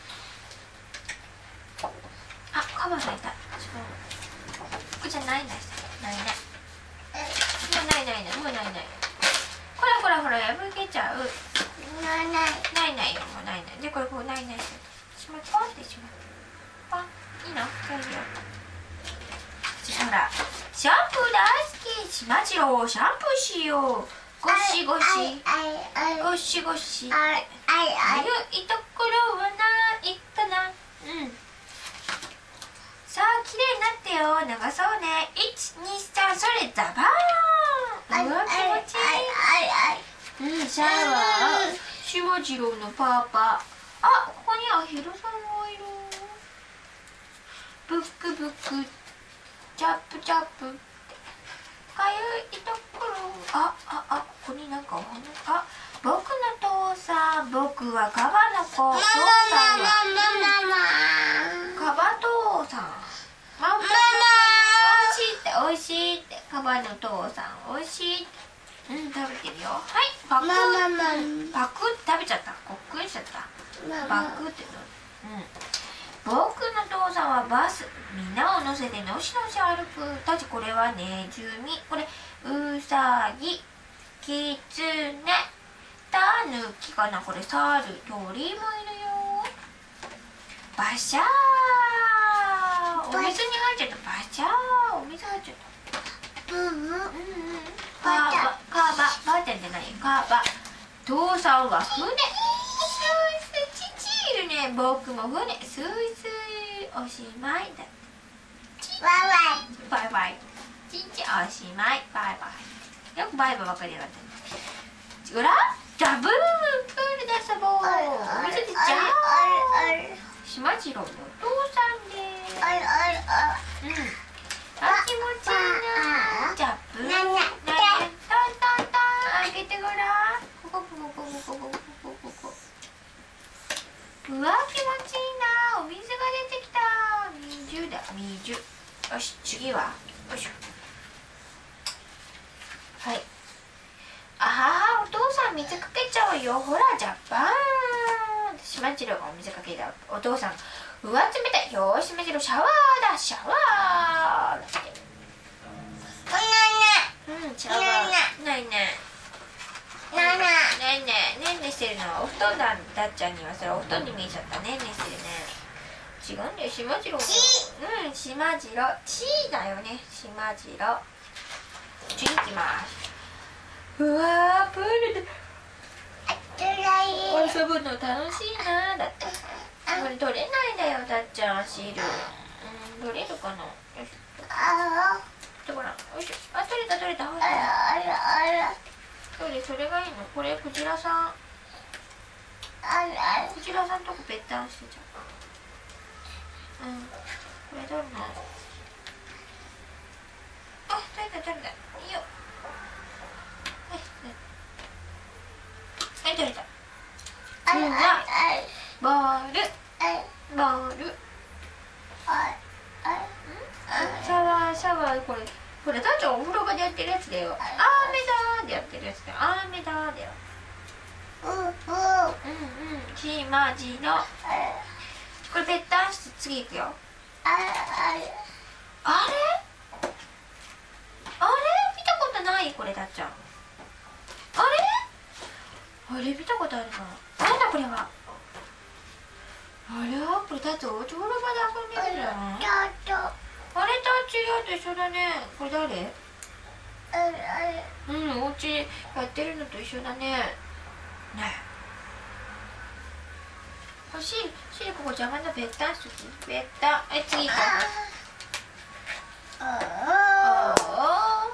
Speaker 1: あ、カバさんいた。ここじゃないんだ。ないない。もうないないない。もうないない。ほらほらほら破けちゃう。ないないないないよ。もうないない。でこれこうないないしまう。ポンってしまう。ポン。いいの？大丈夫。ほらシャンプー大好き。しまじろうシャンプーしよう。ゴシゴシゴシゴシ。いうところはないかな。うん。さあ綺麗になってよ。流そうね。いちにさんそれザバーン。うわ気持ちいい。うんシャワー。しまじろうのパパ。あここにアヒルさんもいる。ブックブックチャップチャップ。かゆいところ。あああここになんかお花。あ僕の父さん。僕はカバの子。父さんはカバ父さん。ママおいしいっておいしいって。カバの父さんおいしいって。うん食べてるよ。はいパクッパクッ食べちゃった。こっくりしちゃった。パクッってうん。僕の父さんはバス。みんなを乗せてのしのし歩く。たちこれはネズミ。これウサギ。キツネ。タヌキかな。これサル。鳥もいるよ。バシャー。お水に入っちゃった。バシャー。お水入っちゃった。うんうんうんうん。カーバカーバばあちゃんじゃないよ。カーバ。父さんは船。スイスチいるね。僕も船。スイスイ。おしまいだ。バイバイ。バイバイ。ちんちおしまい。バイバイ。よくバイバイばかりだった。ほらダブープールで遊ぼう。お水でジャー。しまじろうのお父さんです。うん。あ気持ちいいな。ジャブー。ねね。トントントン。あげてごらん。こここここここここここ。うわ気持ちいいな。お水が出てきた。水だ水。よし次はよいしょ。はい。ああお父さん水かけちゃうよ。ほらジャパン。しまじろうがお水かけた。お父さんうわ冷たい。よーししまじろうシャワーだシャワーだって。うんシャワー。ないね。ないね。ないね。ねんねしてるのはお布団だ。だっちゃんにはそれお布団に見えちゃった。ねんねしてるね。違うんだよしまじろう。うんしまじろう。チーだよね。しまじろう。次行きます。うわープールで遊ぶの楽しいな。だってこれ取れないんだよたっちゃんシール。うん取れるかな。よしとこらよいしょ。あ取れた取れた。ほらそれそれがいいの。これクジラさんクジラさんとこぺったんしてちゃう。うんこれ取るの。あ取れた取れた。いいよ。はい取れた。うわボールボール。シャワーシャワー。これこれたっちゃんお風呂場でやってるやつだよ。雨だーでやってるやつだよ。雨だーだよ。うんうんしまじろ。これぺったんして次いくよ。 あれあれ見たことないこれたっちゃん。あれあれ見たことあるな。なんだこれは。あれはこれたっちゃんおちょろばで遊んでるじゃん。あれたっちやと一緒だね。これ誰？うん、お家やってるのと一緒だね。ねえ。シール、シールここ邪魔なべったんしとき。べった。はい、次行こう。ああ。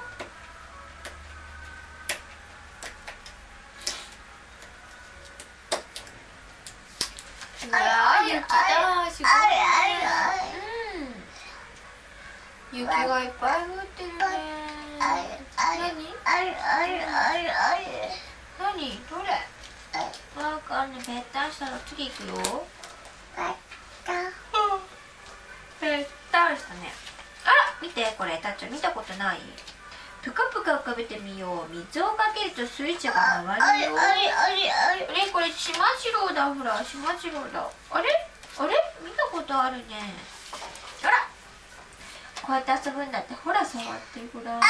Speaker 1: うわー、雪だ。すごいね。うん。雪がいっぱい降ってるね。何？何？どれ？わかんない。ぺったんしたら次行くよ。ぺったんしたね。あ、見てこれたっちゃん見たことない？ぷかぷか浮かべてみよう。水をかけるとスイッチが回るよ。あれこれしまじろうだ。ほらしまじろうだ。あれあれ見たことあるね。ほらこうやって遊ぶんだって。ほら触ってごらん。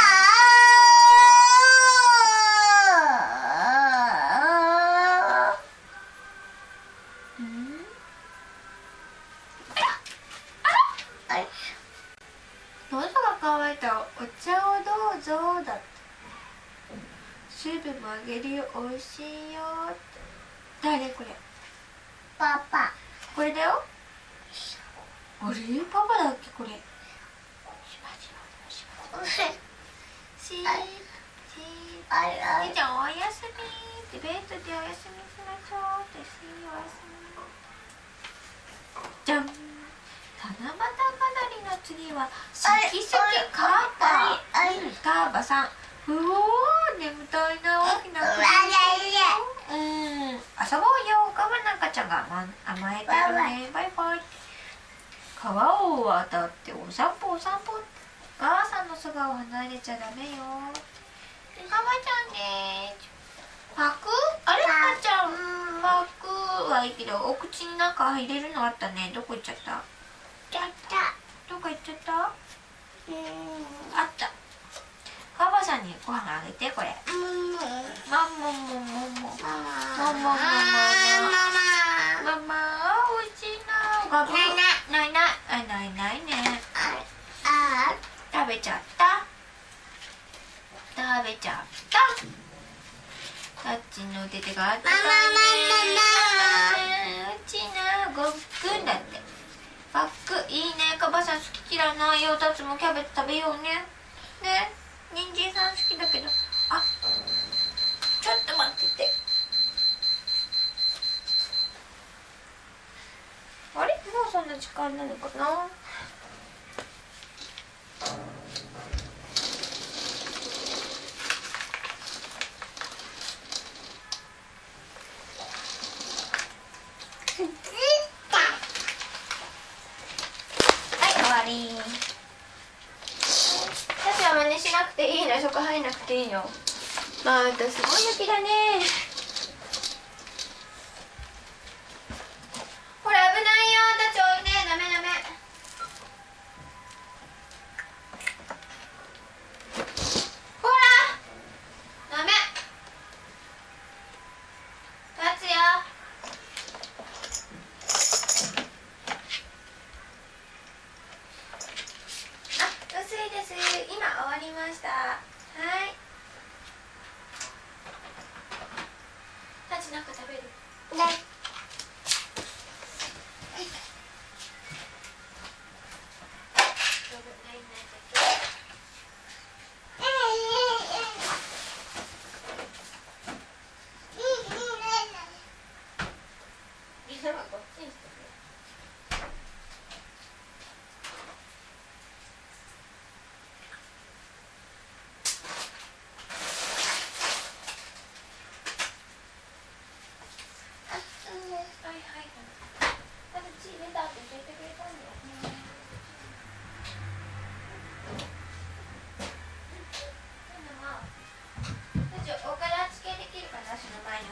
Speaker 1: 喉が渇いた。お茶をどうぞだって。スープもあげるよ。おいしいよって。誰これ？パパ。これだよ。あれパパだっけこれ。しばじろうしばじろう。しーしー。じゃあおやすみって。ベッドでおやすみしましょうって。しーおやすみ。じゃん。七夕飾りの次はしきしきカーバー。カーバさん。うおー、眠たいな。大きな声。うん、遊ぼうよ。カバナカちゃんが甘えてるね。バイバイ。川を渡ってお散歩お散歩。母さんのそばを離れちゃダメよ。カバちゃんね。パク？あれカちゃん。パクはいいけど、お口になんか入れるのあったね。どこ行っちゃった？どこ行っちゃった？あった。カバさんにご飯あげてこれ。マママママママママママおいしいな。ガブないないないないないね。食べちゃった。食べちゃった。タッチのお手手があったね。うちなごっくんだって。パックいいね。カバさん好き嫌いないよ。タツもキャベツ食べようね。ね、人参さん好きだけど。あ、ちょっと待ってて。あれもうそんな時間なのかな。私は真似しなくていいの。そこ入んなくていいの。またすごい雪だね。ほら危ないよ。たちおいで。ダメダメ。ほらダメ。立つよ。今終わりました。はい。タチなんか食べる？ね。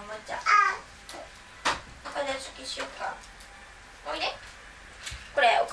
Speaker 1: しようか。おいで。これお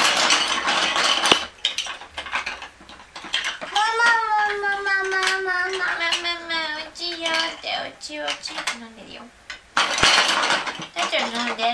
Speaker 1: おちおち飲んでるよ。たっちゃん飲んでって。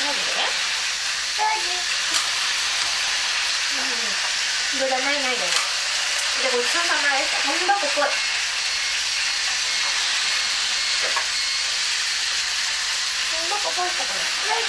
Speaker 1: これがないないだね。でごちそうさまでした。本箱っぽい。本箱っぽいしたかな。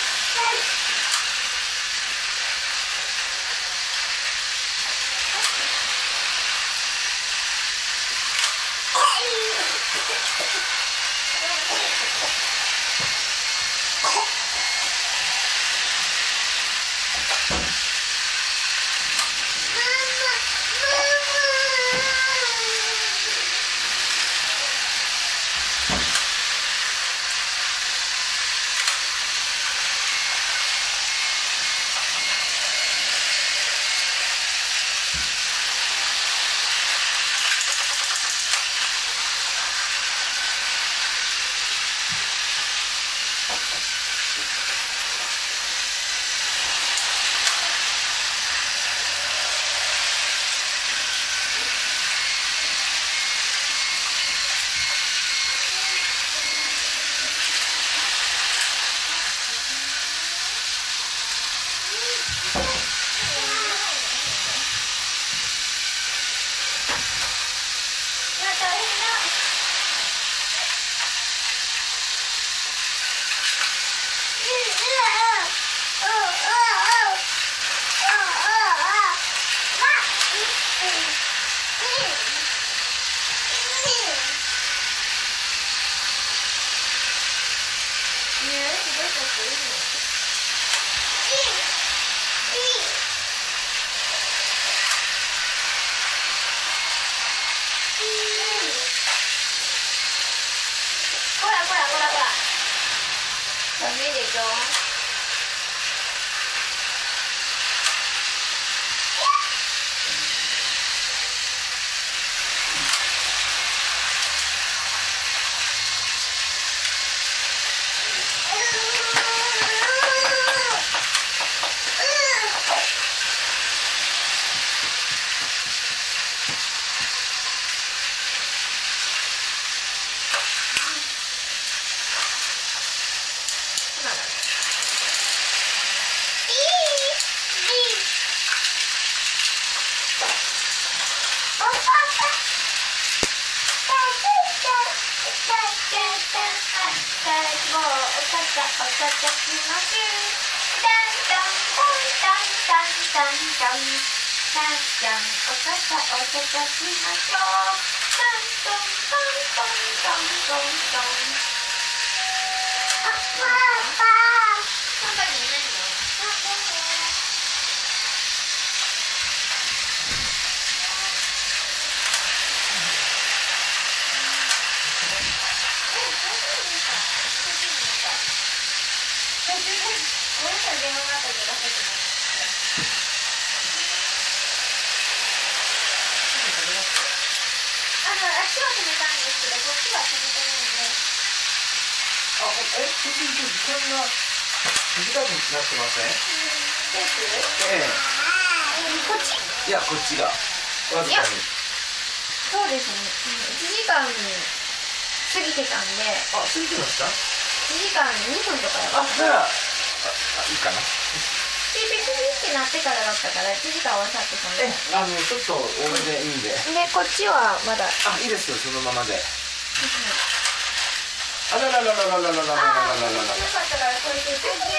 Speaker 2: いや、こっちがわずかに。
Speaker 1: そうですね。いちじかん過ぎてたんで。
Speaker 2: あ、過ぎてました？
Speaker 1: いちじかんにふんとかだった。
Speaker 2: あ、じゃあ、あ、いいかな。
Speaker 1: ピピピピってなってからだったからいちじかんは経ってたんで。
Speaker 2: え、あのちょっと多めでいいんで。
Speaker 1: で、こっちはまだ。
Speaker 2: あ、いいですよ、そのままで。あらららららららららららららら。
Speaker 1: よかったからこれで。